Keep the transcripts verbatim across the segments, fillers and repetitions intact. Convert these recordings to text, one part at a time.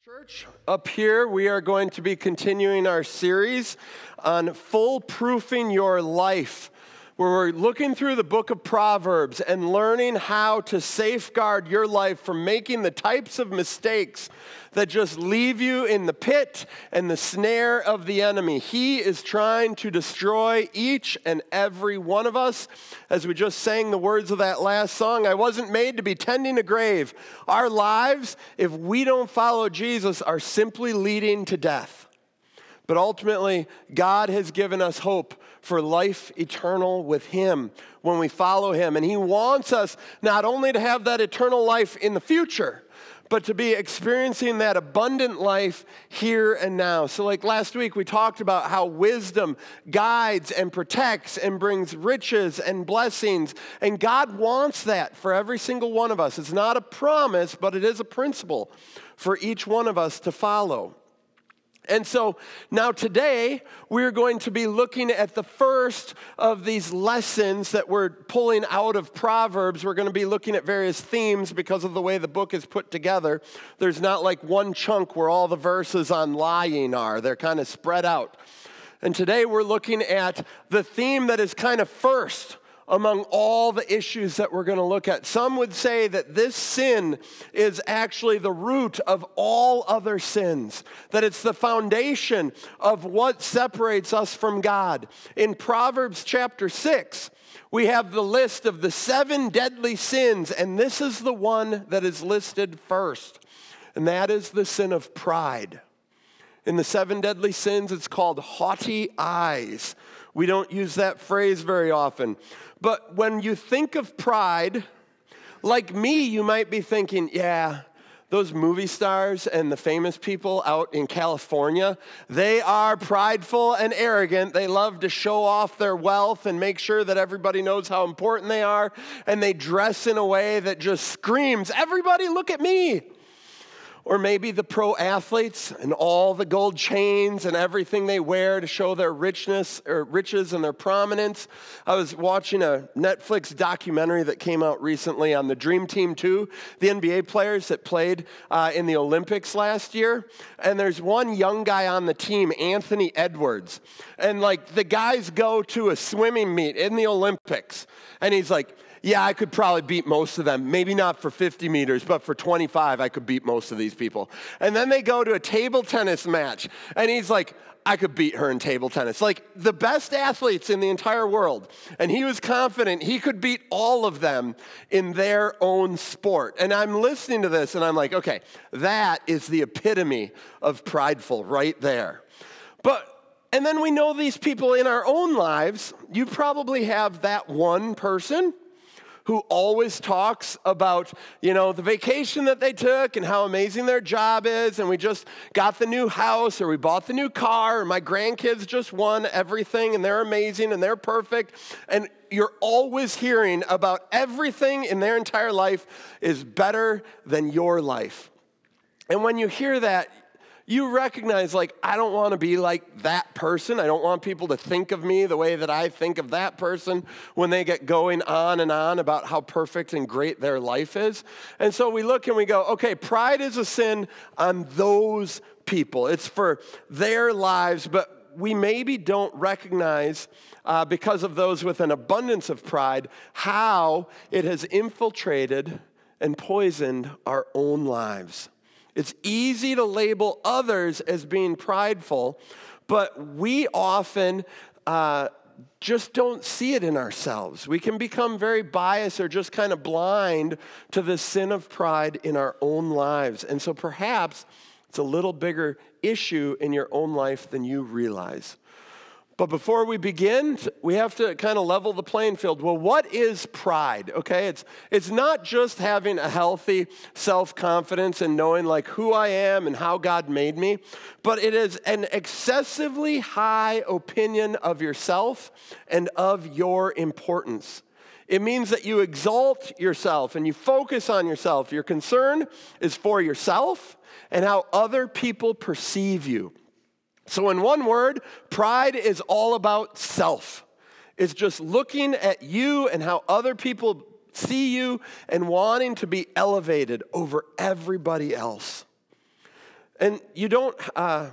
Church, up here we are going to be continuing our series on foolproofing your life, where we're looking through the book of Proverbs and learning how to safeguard your life from making the types of mistakes that just leave you in the pit and the snare of the enemy. He is trying to destroy each and every one of us. As we just sang the words of that last song, I wasn't made to be tending a grave. Our lives, if we don't follow Jesus, are simply leading to death. But ultimately, God has given us hope for life eternal with Him when we follow Him. And He wants us not only to have that eternal life in the future, but to be experiencing that abundant life here and now. So like last week, we talked about how wisdom guides and protects and brings riches and blessings. And God wants that for every single one of us. It's not a promise, but it is a principle for each one of us to follow. And so now today, we're going to be looking at the first of these lessons that we're pulling out of Proverbs. We're going to be looking at various themes because of the way the book is put together. There's not like one chunk where all the verses on lying are. They're kind of spread out. And today we're looking at the theme that is kind of first among all the issues that we're going to look at. Some would say that this sin is actually the root of all other sins, that it's the foundation of what separates us from God. In Proverbs chapter six, we have the list of the seven deadly sins, and this is the one that is listed first, and that is the sin of pride. In the seven deadly sins, it's called haughty eyes. We don't use that phrase very often. But when you think of pride, like me, you might be thinking, yeah, those movie stars and the famous people out in California, they are prideful and arrogant. They love to show off their wealth and make sure that everybody knows how important they are. And they dress in a way that just screams, everybody look at me. Or maybe the pro athletes and all the gold chains and everything they wear to show their richness or riches and their prominence. I was watching a Netflix documentary that came out recently on the Dream Team two, the N B A players that played uh, in the Olympics last year. And there's one young guy on the team, Anthony Edwards. And like the guys go to a swimming meet in the Olympics. And he's like, yeah, I could probably beat most of them. Maybe not for fifty meters, but for twenty-five, I could beat most of these people. And then they go to a table tennis match, and he's like, I could beat her in table tennis. Like the best athletes in the entire world. And he was confident he could beat all of them in their own sport. And I'm listening to this, and I'm like, okay, that is the epitome of prideful right there. But and then we know these people in our own lives. You probably have that one person who always talks about, you know, the vacation that they took and how amazing their job is, and we just got the new house, or we bought the new car, or my grandkids just won everything, and they're amazing, and they're perfect, and you're always hearing about everything in their entire life is better than your life. And when you hear that, you recognize, like, I don't want to be like that person. I don't want people to think of me the way that I think of that person when they get going on and on about how perfect and great their life is. And so we look and we go, okay, pride is a sin on those people. It's for their lives, but we maybe don't recognize, uh, because of those with an abundance of pride, how it has infiltrated and poisoned our own lives. It's easy to label others as being prideful, but we often uh, just don't see it in ourselves. We can become very biased or just kind of blind to the sin of pride in our own lives. And so perhaps it's a little bigger issue in your own life than you realize. But before we begin, we have to kind of level the playing field. Well, what is pride? Okay, it's it's not just having a healthy self-confidence and knowing like who I am and how God made me, but it is an excessively high opinion of yourself and of your importance. It means that you exalt yourself and you focus on yourself. Your concern is for yourself and how other people perceive you. So in one word, pride is all about self. It's just looking at you and how other people see you and wanting to be elevated over everybody else. And you don't, uh,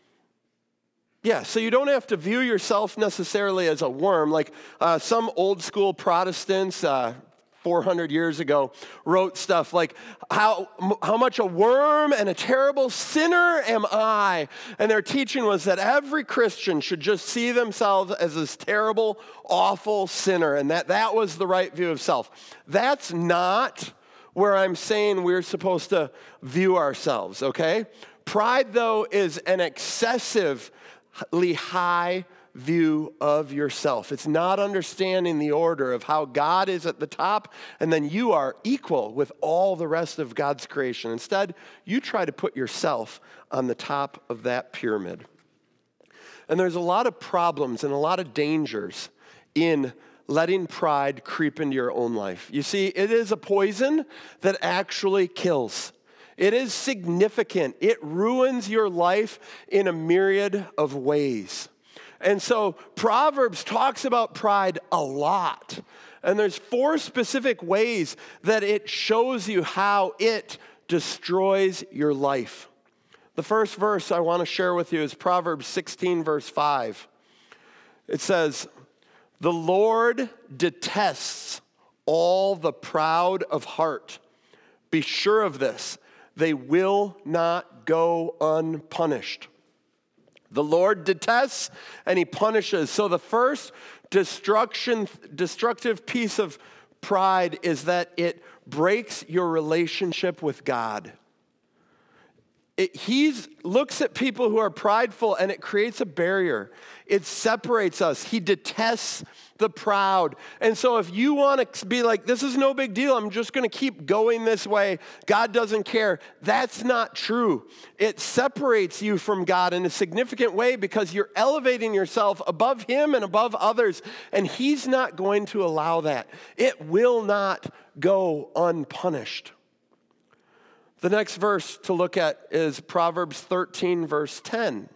yeah, so you don't have to view yourself necessarily as a worm. Like uh, some old school Protestants, uh, four hundred years ago, wrote stuff like, how, how much a worm and a terrible sinner am I? And their teaching was that every Christian should just see themselves as this terrible, awful sinner, and that that was the right view of self. That's not where I'm saying we're supposed to view ourselves, okay? Pride, though, is an excessively high view of yourself. It's not understanding the order of how God is at the top and then you are equal with all the rest of God's creation. Instead, you try to put yourself on the top of that pyramid. And there's a lot of problems and a lot of dangers in letting pride creep into your own life. You see, it is a poison that actually kills. It is significant. It ruins your life in a myriad of ways. And so Proverbs talks about pride a lot. And there's four specific ways that it shows you how it destroys your life. The first verse I want to share with you is Proverbs sixteen, verse five. It says, "The Lord detests all the proud of heart. Be sure of this, they will not go unpunished." The Lord detests and he punishes. So the first destruction, destructive piece of pride is that it breaks your relationship with God. It, he looks at people who are prideful and it creates a barrier. It separates us. He detests the proud. And so if you want to be like, this is no big deal, I'm just going to keep going this way, God doesn't care, that's not true. It separates you from God in a significant way because you're elevating yourself above him and above others, and he's not going to allow that. It will not go unpunished. The next verse to look at is Proverbs thirteen, verse ten.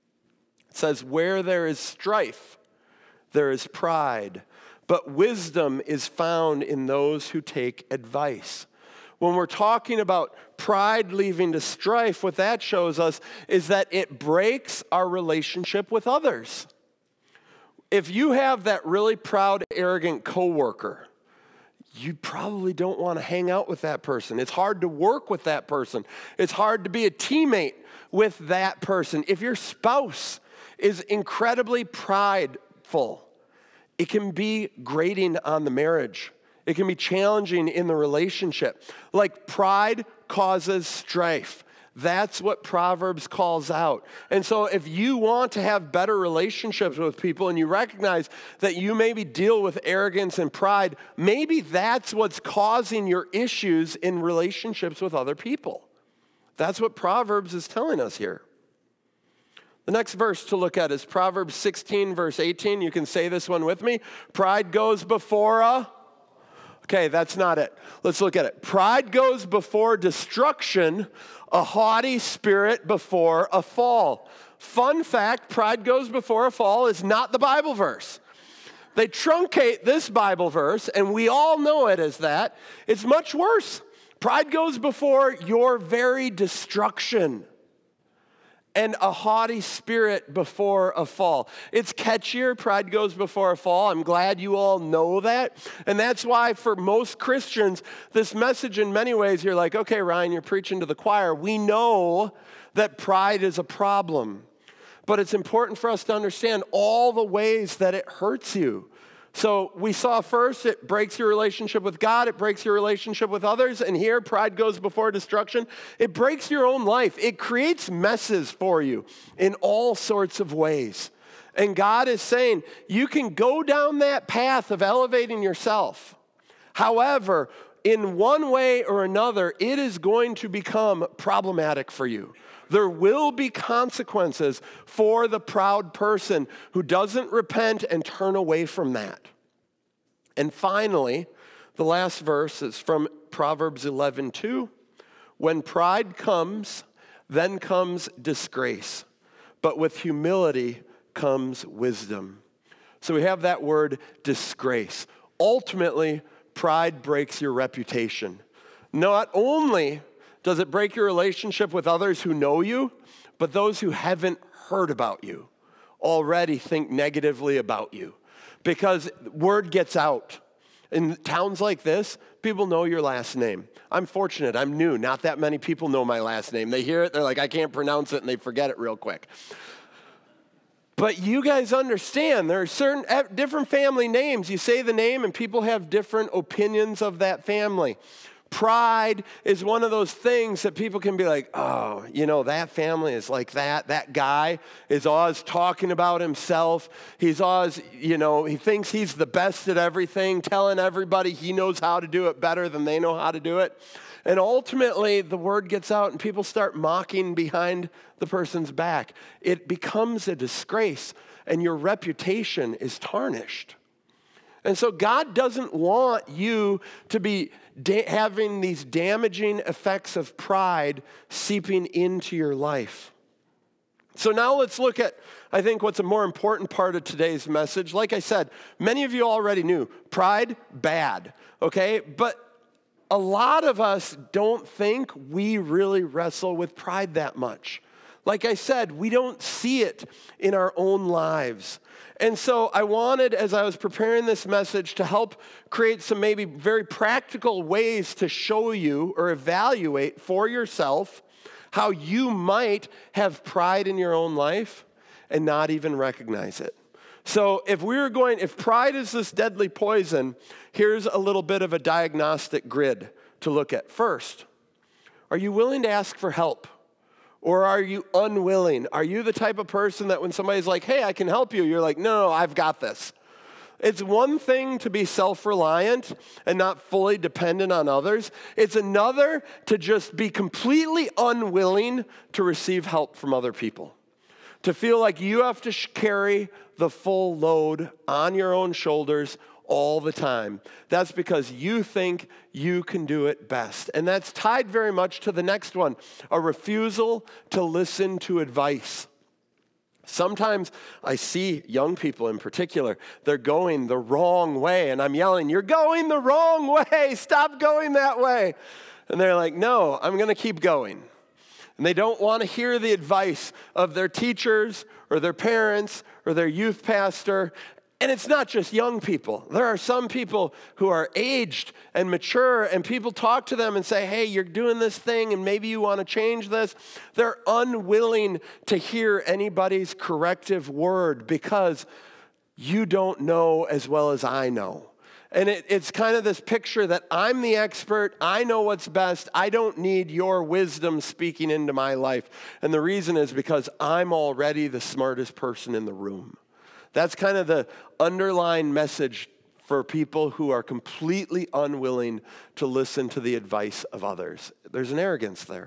It says, "Where there is strife, there is pride, but wisdom is found in those who take advice." When we're talking about pride leading to strife, what that shows us is that it breaks our relationship with others. If you have that really proud, arrogant coworker, you probably don't want to hang out with that person. It's hard to work with that person. It's hard to be a teammate with that person. If your spouse is incredibly prideful, it can be grating on the marriage. It can be challenging in the relationship. Like pride causes strife. That's what Proverbs calls out. And so if you want to have better relationships with people and you recognize that you maybe deal with arrogance and pride, maybe that's what's causing your issues in relationships with other people. That's what Proverbs is telling us here. The next verse to look at is Proverbs sixteen, verse eighteen. You can say this one with me. Pride goes before a... Okay, that's not it. Let's look at it. Pride goes before destruction, a haughty spirit before a fall. Fun fact, pride goes before a fall is not the Bible verse. They truncate this Bible verse, and we all know it as that. It's much worse. Pride goes before your very destruction, and a haughty spirit before a fall. It's catchier, pride goes before a fall. I'm glad you all know that. And that's why for most Christians, this message in many ways, you're like, okay, Ryan, you're preaching to the choir. We know that pride is a problem. But it's important for us to understand all the ways that it hurts you. So we saw first, it breaks your relationship with God, it breaks your relationship with others, and here, pride goes before destruction. It breaks your own life. It creates messes for you in all sorts of ways. And God is saying, you can go down that path of elevating yourself. However, in one way or another, it is going to become problematic for you. There will be consequences for the proud person who doesn't repent and turn away from that. And finally, the last verse is from Proverbs eleven two. When pride comes, then comes disgrace, but with humility comes wisdom. So we have that word disgrace. Ultimately, pride breaks your reputation. Not only Does it break your relationship with others who know you, but those who haven't heard about you already think negatively about you? Because word gets out. In towns like this, people know your last name. I'm fortunate. I'm new. Not that many people know my last name. They hear it, they're like, I can't pronounce it, and they forget it real quick. But you guys understand, there are certain different family names. You say the name, and people have different opinions of that family. Pride is one of those things that people can be like, oh, you know, that family is like that. That guy is always talking about himself. He's always, you know, he thinks he's the best at everything, telling everybody he knows how to do it better than they know how to do it. And ultimately, the word gets out and people start mocking behind the person's back. It becomes a disgrace, and your reputation is tarnished. And so God doesn't want you to be da- having these damaging effects of pride seeping into your life. So now let's look at, I think, what's a more important part of today's message. Like I said, many of you already knew pride, bad, okay? But a lot of us don't think we really wrestle with pride that much. Like I said, we don't see it in our own lives. And so I wanted, as I was preparing this message, to help create some maybe very practical ways to show you or evaluate for yourself how you might have pride in your own life and not even recognize it. So if we were going, if pride is this deadly poison, here's a little bit of a diagnostic grid to look at. First, are you willing to ask for help? Or are you unwilling? Are you the type of person that when somebody's like, hey, I can help you, you're like, no, no, I've got this. It's one thing to be self-reliant and not fully dependent on others. It's another to just be completely unwilling to receive help from other people. To feel like you have to sh- carry the full load on your own shoulders all the time. That's because you think you can do it best. And that's tied very much to the next one, a refusal to listen to advice. Sometimes I see young people in particular, they're going the wrong way, and I'm yelling, you're going the wrong way, stop going that way. And they're like, no, I'm going to keep going. And they don't want to hear the advice of their teachers or their parents or their youth pastor. And it's not just young people. There are some people who are aged and mature, and people talk to them and say, hey, you're doing this thing, and maybe you want to change this. They're unwilling to hear anybody's corrective word because you don't know as well as I know. And it, it's kind of this picture that I'm the expert, I know what's best, I don't need your wisdom speaking into my life. And the reason is because I'm already the smartest person in the room. That's kind of the underlying message for people who are completely unwilling to listen to the advice of others. There's an arrogance there.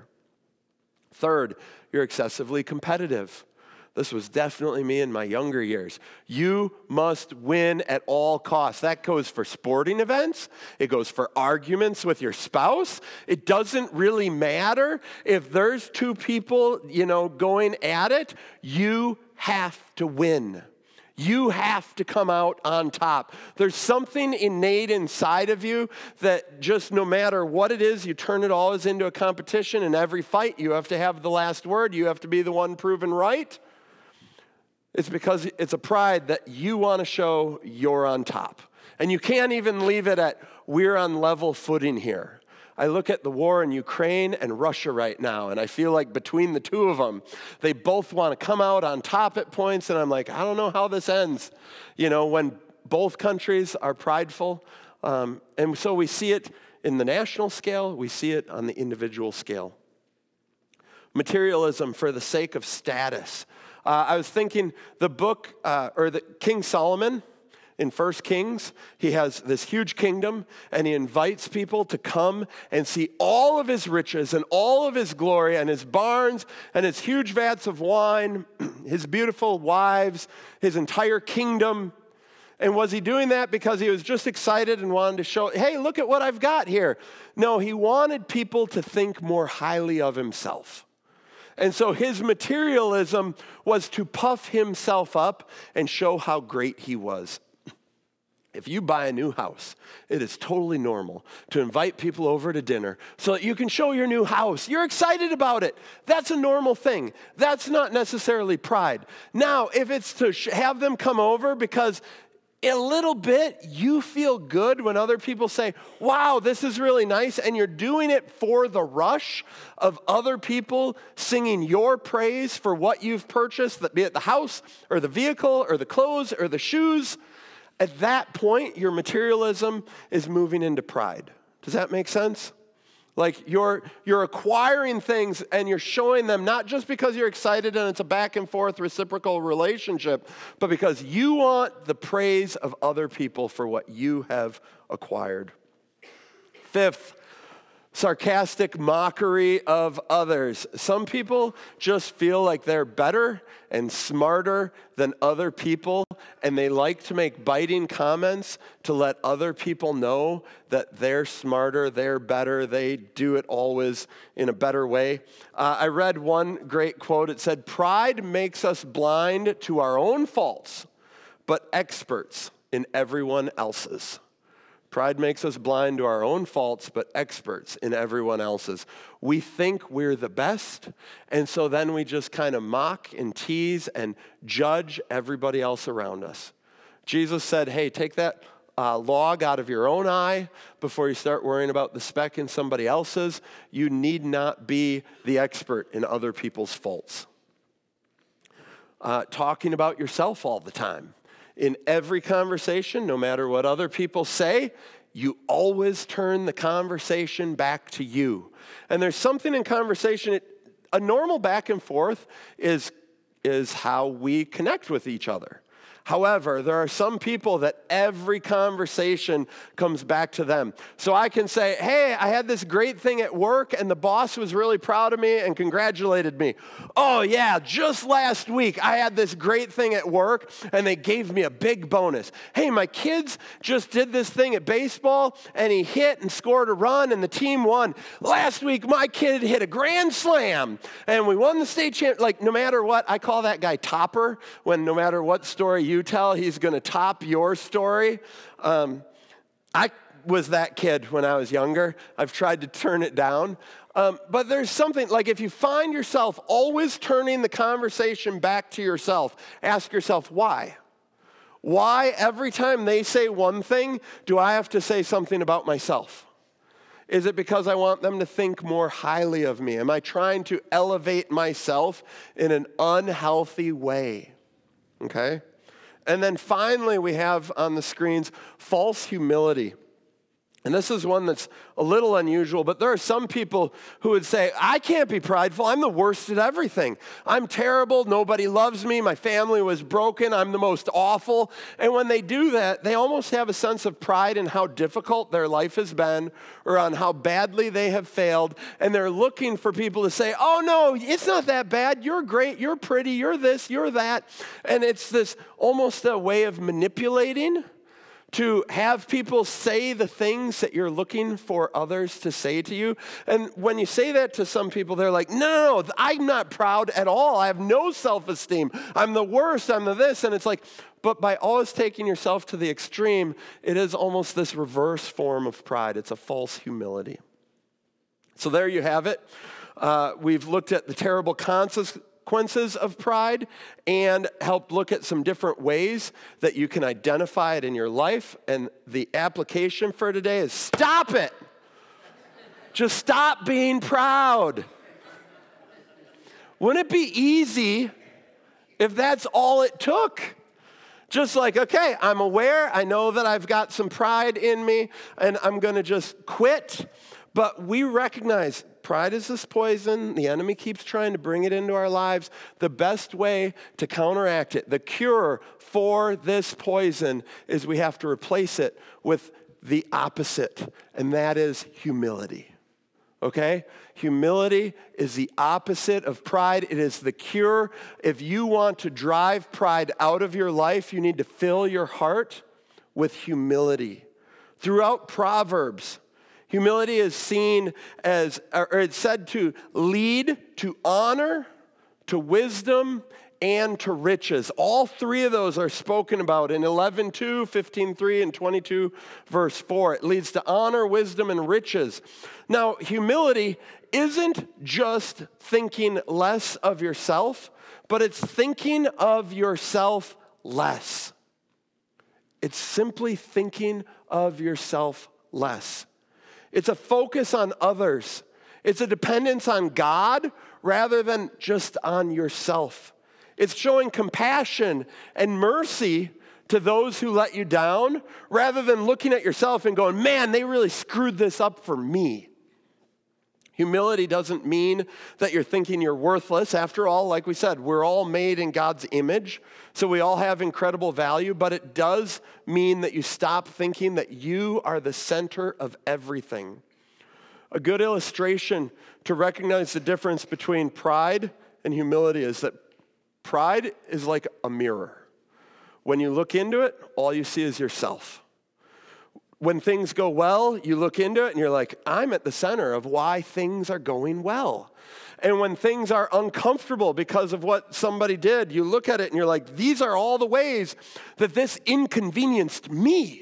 Third, you're excessively competitive. This was definitely me in my younger years. You must win at all costs. That goes for sporting events. It goes for arguments with your spouse. It doesn't really matter if there's two people, you know, going at it. You have to win. You have to come out on top. There's something innate inside of you that just no matter what it is, you turn it always into a competition. In every fight, you have to have the last word. You have to be the one proven right. It's because it's a pride that you want to show you're on top. And you can't even leave it at, we're on level footing here. I look at the war in Ukraine and Russia right now, and I feel like between the two of them, they both want to come out on top at points, and I'm like, I don't know how this ends. You know, when both countries are prideful. Um, and so we see it in the national scale, we see it on the individual scale. Materialism for the sake of status. Uh, I was thinking the book, uh, or the King Solomon, in First Kings, he has this huge kingdom, and he invites people to come and see all of his riches and all of his glory and his barns and his huge vats of wine, his beautiful wives, his entire kingdom. And was he doing that because he was just excited and wanted to show, hey, look at what I've got here? No, he wanted people to think more highly of himself. And so his materialism was to puff himself up and show how great he was. If you buy a new house, it is totally normal to invite people over to dinner so that you can show your new house. You're excited about it. That's a normal thing. That's not necessarily pride. Now, if it's to sh- have them come over because a little bit you feel good when other people say, wow, this is really nice, and you're doing it for the rush of other people singing your praise for what you've purchased, be it the house or the vehicle or the clothes or the shoes, at that point, your materialism is moving into pride. Does that make sense? Like you're, you're acquiring things and you're showing them not just because you're excited and it's a back and forth reciprocal relationship, but because you want the praise of other people for what you have acquired. Fifth, sarcastic mockery of others. Some people just feel like they're better and smarter than other people, and they like to make biting comments to let other people know that they're smarter, they're better, they do it always in a better way. Uh, I read one great quote. It said, "Pride makes us blind to our own faults, but experts in everyone else's." Pride makes us blind to our own faults, but experts in everyone else's. We think we're the best, and so then we just kind of mock and tease and judge everybody else around us. Jesus said, hey, take that uh, log out of your own eye before you start worrying about the speck in somebody else's. You need not be the expert in other people's faults. Uh, talking about yourself all the time. In every conversation, no matter what other people say, you always turn the conversation back to you. And there's something in conversation, it, a normal back and forth is, is how we connect with each other. However, there are some people that every conversation comes back to them. So I can say, hey, I had this great thing at work and the boss was really proud of me and congratulated me. Oh yeah, just last week I had this great thing at work and they gave me a big bonus. Hey, my kids just did this thing at baseball and he hit and scored a run and the team won. Last week my kid hit a grand slam and we won the state champ. Like no matter what, I call that guy Topper when no matter what story you tell, he's going to top your story. Um, I was that kid when I was younger. I've tried to turn it down. Um, but there's something, like if you find yourself always turning the conversation back to yourself, ask yourself, why? Why every time they say one thing, do I have to say something about myself? Is it because I want them to think more highly of me? Am I trying to elevate myself in an unhealthy way? Okay? And then finally, we have on the screens false humility. And this is one that's a little unusual, but there are some people who would say, I can't be prideful. I'm the worst at everything. I'm terrible. Nobody loves me. My family was broken. I'm the most awful. And when they do that, they almost have a sense of pride in how difficult their life has been or on how badly they have failed. And they're looking for people to say, oh, no, it's not that bad. You're great. You're pretty. You're this. You're that. And it's this almost a way of manipulating to have people say the things that you're looking for others to say to you. And when you say that to some people, they're like, no, no, no, I'm not proud at all. I have no self-esteem. I'm the worst. I'm the this. And it's like, but by always taking yourself to the extreme, it is almost this reverse form of pride. It's a false humility. So there you have it. Uh, we've looked at the terrible consequences consequences of pride and help look at some different ways that you can identify it in your life. And the application for today is stop it. Just stop being proud. Wouldn't it be easy if that's all it took? Just like, okay, I'm aware, I know that I've got some pride in me, and I'm going to just quit. But we recognize pride is this poison. The enemy keeps trying to bring it into our lives. The best way to counteract it, the cure for this poison, is we have to replace it with the opposite, and that is humility. Okay? Humility is the opposite of pride. It is the cure. If you want to drive pride out of your life, you need to fill your heart with humility. Throughout Proverbs, humility is seen as, or it's said to lead to honor, to wisdom, and to riches. All three of those are spoken about in eleven two, fifteen three, and twenty-two verse four. It leads to honor, wisdom, and riches. Now, humility isn't just thinking less of yourself, but it's thinking of yourself less. It's simply thinking of yourself less. It's a focus on others. It's a dependence on God rather than just on yourself. It's showing compassion and mercy to those who let you down rather than looking at yourself and going, man, they really screwed this up for me. Humility doesn't mean that you're thinking you're worthless. After all, like we said, we're all made in God's image, so we all have incredible value, but it does mean that you stop thinking that you are the center of everything. A good illustration to recognize the difference between pride and humility is that pride is like a mirror. When you look into it, all you see is yourself. When things go well, you look into it and you're like, I'm at the center of why things are going well. And when things are uncomfortable because of what somebody did, you look at it and you're like, these are all the ways that this inconvenienced me.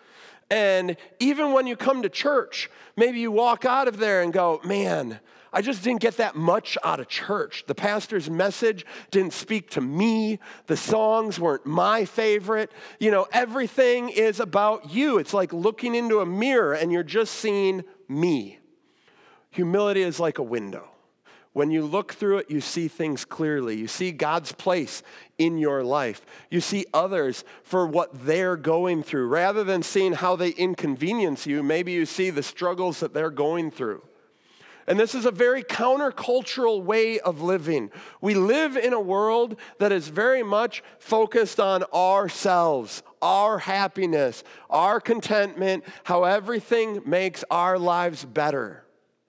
And even when you come to church, maybe you walk out of there and go, man, I just didn't get that much out of church. The pastor's message didn't speak to me. The songs weren't my favorite. You know, everything is about you. It's like looking into a mirror and you're just seeing me. Humility is like a window. When you look through it, you see things clearly. You see God's place in your life. You see others for what they're going through. Rather than seeing how they inconvenience you, maybe you see the struggles that they're going through. And this is a very countercultural way of living. We live in a world that is very much focused on ourselves, our happiness, our contentment, how everything makes our lives better.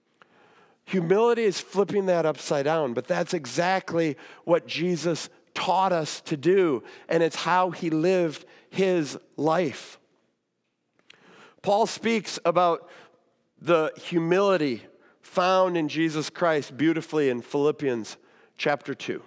Humility is flipping that upside down, but that's exactly what Jesus taught us to do, and it's how he lived his life. Paul speaks about the humility found in Jesus Christ beautifully in Philippians chapter two.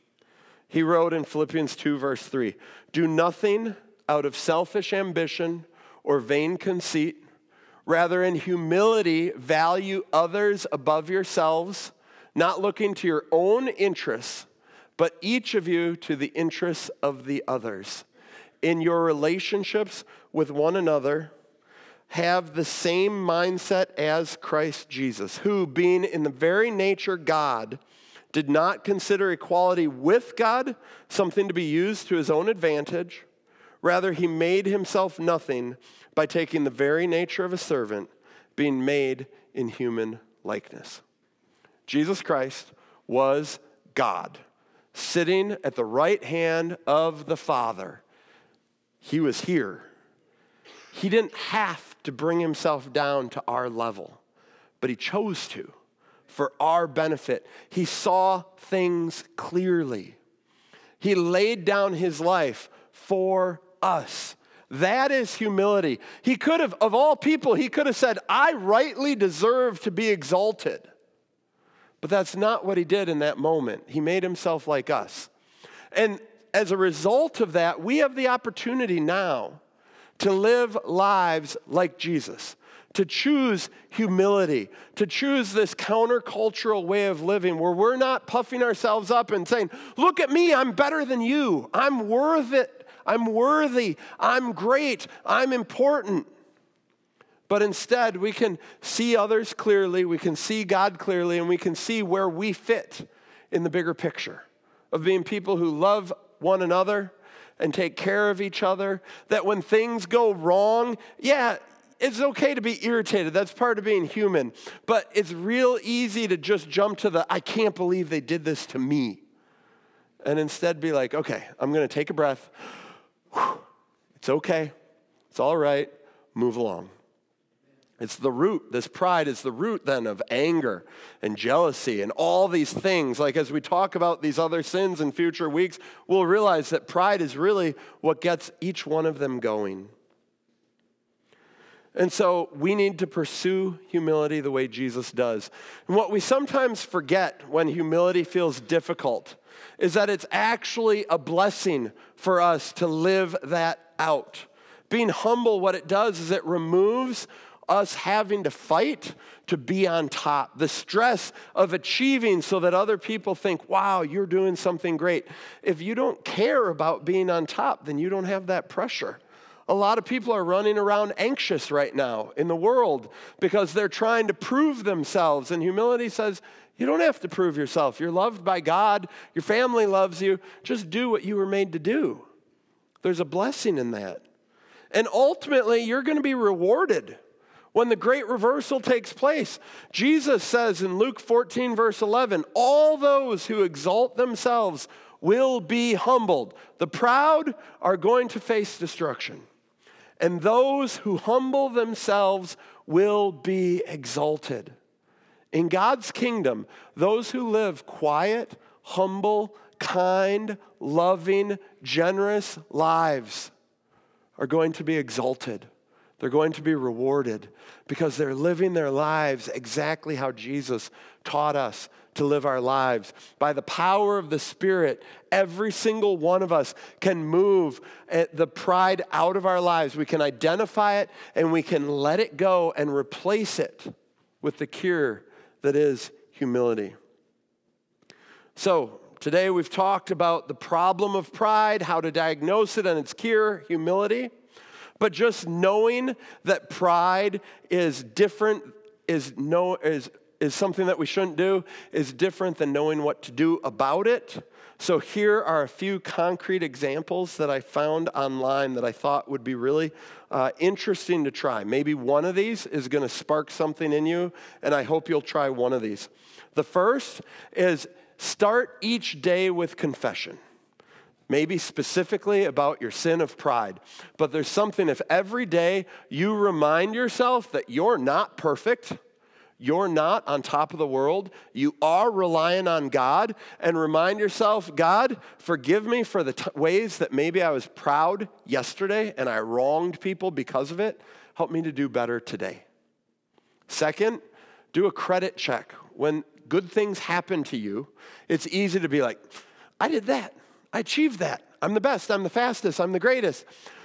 He wrote in Philippians two, verse three, do nothing out of selfish ambition or vain conceit. Rather, in humility, value others above yourselves, not looking to your own interests, but each of you to the interests of the others. In your relationships with one another, have the same mindset as Christ Jesus, who, being in the very nature God, did not consider equality with God something to be used to his own advantage. Rather, he made himself nothing by taking the very nature of a servant, being made in human likeness. Jesus Christ was God, sitting at the right hand of the Father. He was here. He didn't have to bring himself down to our level, but he chose to for our benefit. He saw things clearly. He laid down his life for us. That is humility. He could have, of all people, he could have said, I rightly deserve to be exalted. But that's not what he did in that moment. He made himself like us. And as a result of that, we have the opportunity now to live lives like Jesus, to choose humility, to choose this countercultural way of living where we're not puffing ourselves up and saying, look at me, I'm better than you. I'm worth it. I'm worthy. I'm great. I'm important. But instead, we can see others clearly, we can see God clearly, and we can see where we fit in the bigger picture of being people who love one another and take care of each other, that when things go wrong, yeah, it's okay to be irritated. That's part of being human. But it's real easy to just jump to the, I can't believe they did this to me. And instead be like, okay, I'm going to take a breath. It's okay. It's all right. Move along. It's the root. This pride is the root then of anger and jealousy and all these things. Like as we talk about these other sins in future weeks, we'll realize that pride is really what gets each one of them going. And so we need to pursue humility the way Jesus does. And what we sometimes forget when humility feels difficult is that it's actually a blessing for us to live that out. Being humble, what it does is it removes us having to fight to be on top. The stress of achieving so that other people think, wow, you're doing something great. If you don't care about being on top, then you don't have that pressure. A lot of people are running around anxious right now in the world because they're trying to prove themselves. And humility says, you don't have to prove yourself. You're loved by God. Your family loves you. Just do what you were made to do. There's a blessing in that. And ultimately, you're going to be rewarded when the great reversal takes place. Jesus says in Luke fourteen, verse eleven, all those who exalt themselves will be humbled. The proud are going to face destruction. And those who humble themselves will be exalted. In God's kingdom, those who live quiet, humble, kind, loving, generous lives are going to be exalted. They're going to be rewarded because they're living their lives exactly how Jesus taught us to live our lives. By the power of the Spirit, every single one of us can move the pride out of our lives. We can identify it and we can let it go and replace it with the cure that is humility. So today we've talked about the problem of pride, how to diagnose it and its cure, humility. But just knowing that pride is different, is no is is something that we shouldn't do, is different than knowing what to do about it. So here are a few concrete examples that I found online that I thought would be really uh, interesting to try. Maybe one of these is going to spark something in you, and I hope you'll try one of these. The first is start each day with confession. Maybe specifically about your sin of pride. But there's something, if every day you remind yourself that you're not perfect, you're not on top of the world, you are relying on God, and remind yourself, God, forgive me for the t- ways that maybe I was proud yesterday and I wronged people because of it. Help me to do better today. Second, do a credit check. When good things happen to you, it's easy to be like, I did that. I achieved that. I'm the best. I'm the fastest. I'm the greatest.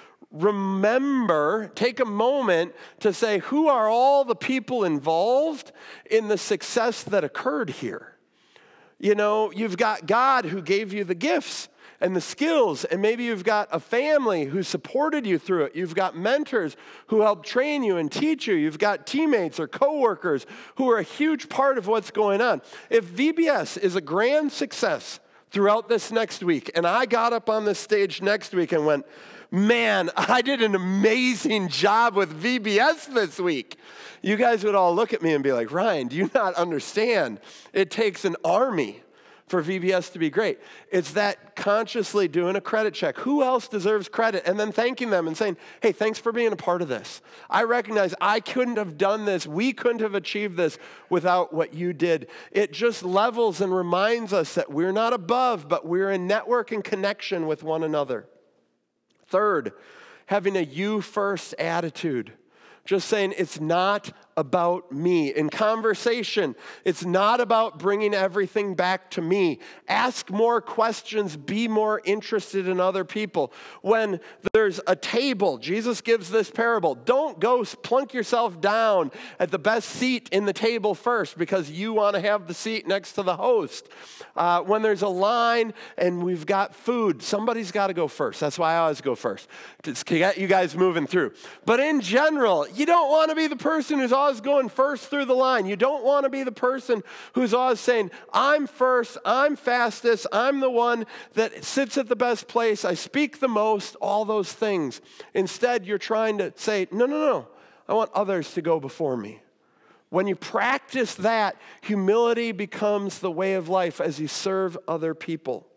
Remember, take a moment to say, who are all the people involved in the success that occurred here? You know, you've got God who gave you the gifts and the skills, and maybe you've got a family who supported you through it. You've got mentors who helped train you and teach you. You've got teammates or coworkers who are a huge part of what's going on. If V B S is a grand success throughout this next week, and I got up on this stage next week and went, man, I did an amazing job with V B S this week. You guys would all look at me and be like, Ryan, do you not understand? It takes an army for V B S to be great. It's that consciously doing a credit check. Who else deserves credit? And then thanking them and saying, hey, thanks for being a part of this. I recognize I couldn't have done this. We couldn't have achieved this without what you did. It just levels and reminds us that we're not above, but we're in network and connection with one another. Third, having a you first attitude. Just saying it's not about me. In conversation, it's not about bringing everything back to me. Ask more questions. Be more interested in other people. When there's a table, Jesus gives this parable. Don't go plunk yourself down at the best seat in the table first because you want to have the seat next to the host. Uh, when there's a line and we've got food, somebody's got to go first. That's why I always go first, to get you guys moving through. But in general, you don't want to be the person who's always going first through the line. You don't want to be the person who's always saying, I'm first, I'm fastest, I'm the one that sits at the best place, I speak the most, all those things. Instead, you're trying to say, no, no, no, I want others to go before me. When you practice that, humility becomes the way of life as you serve other people.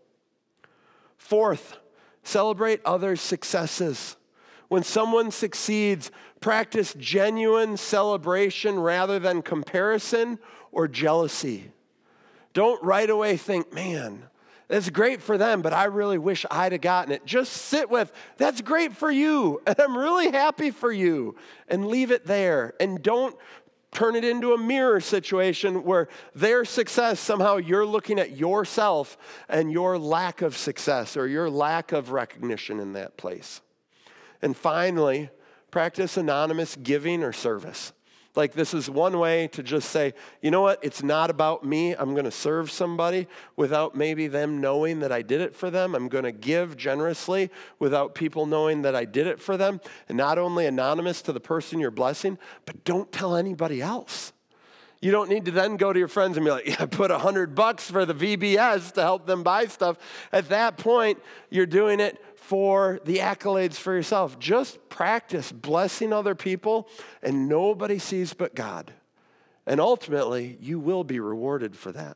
Fourth, celebrate others' successes. When someone succeeds, practice genuine celebration rather than comparison or jealousy. Don't right away think, man, that's great for them, but I really wish I'd have gotten it. Just sit with, that's great for you, and I'm really happy for you, and leave it there. And don't turn it into a mirror situation where their success, somehow you're looking at yourself and your lack of success or your lack of recognition in that place. And finally, practice anonymous giving or service. Like, this is one way to just say, you know what, it's not about me. I'm going to serve somebody without maybe them knowing that I did it for them. I'm going to give generously without people knowing that I did it for them. And not only anonymous to the person you're blessing, but don't tell anybody else. You don't need to then go to your friends and be like, yeah, I put a hundred bucks for the V B S to help them buy stuff. At that point, you're doing it for the accolades for yourself. Just practice blessing other people, and nobody sees but God. And ultimately, you will be rewarded for that.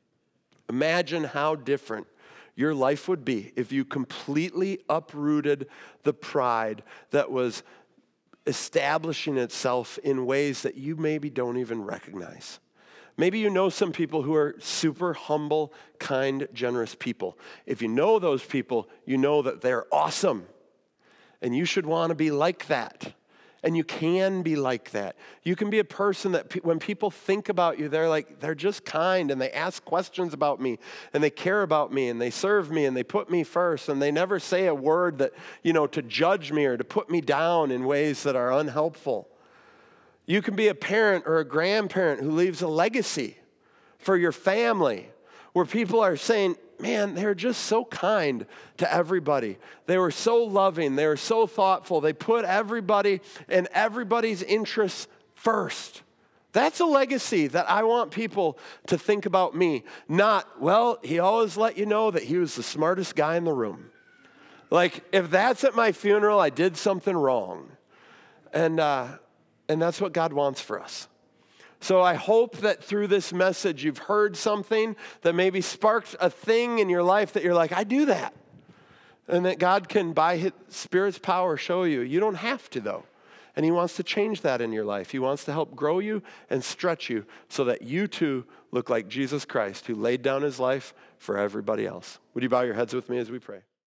Imagine how different your life would be if you completely uprooted the pride that was establishing itself in ways that you maybe don't even recognize. Maybe you know some people who are super humble, kind, generous people. If you know those people, you know that they're awesome. And you should want to be like that. And you can be like that. You can be a person that pe- when people think about you, they're like, they're just kind and they ask questions about me and they care about me and they serve me and they put me first and they never say a word that, you know, to judge me or to put me down in ways that are unhelpful. You can be a parent or a grandparent who leaves a legacy for your family where people are saying, man, they're just so kind to everybody. They were so loving. They were so thoughtful. They put everybody and everybody's interests first. That's a legacy that I want people to think about me. Not, well, he always let you know that he was the smartest guy in the room. Like, if that's at my funeral, I did something wrong. And, uh, And that's what God wants for us. So I hope that through this message, you've heard something that maybe sparked a thing in your life that you're like, I do that. And that God can, by His Spirit's power, show you. You don't have to, though. And He wants to change that in your life. He wants to help grow you and stretch you so that you too look like Jesus Christ, who laid down His life for everybody else. Would you bow your heads with me as we pray?